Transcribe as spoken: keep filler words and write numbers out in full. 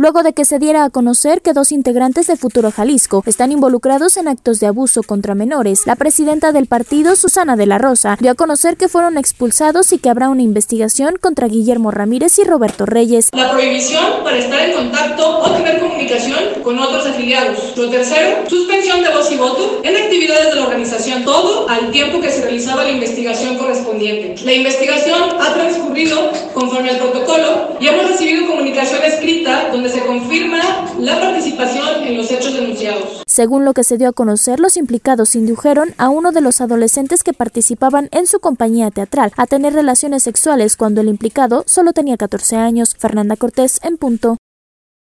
luego de que se diera a conocer que dos integrantes de Futuro Jalisco están involucrados en actos de abuso contra menores. La presidenta del partido, Susana de la Rosa, dio a conocer que fueron expulsados y que habrá una investigación contra Guillermo Ramírez y Roberto Reyes. La prohibición para estar en contacto o tener comunicación con otros afiliados. Lo tercero, suspensión de voz y voto en actividades de la organización, todo al tiempo que se realizaba la investigación correspondiente. La investigación ha transcurrido conforme al protocolo y hemos recibido comunicación escrita donde se confirma la participación en los hechos denunciados. Según lo que se dio a conocer, los implicados indujeron a uno de los adolescentes que participaban en su compañía teatral a tener relaciones sexuales cuando el implicado solo tenía catorce años. Fernanda Cortés, en Punto.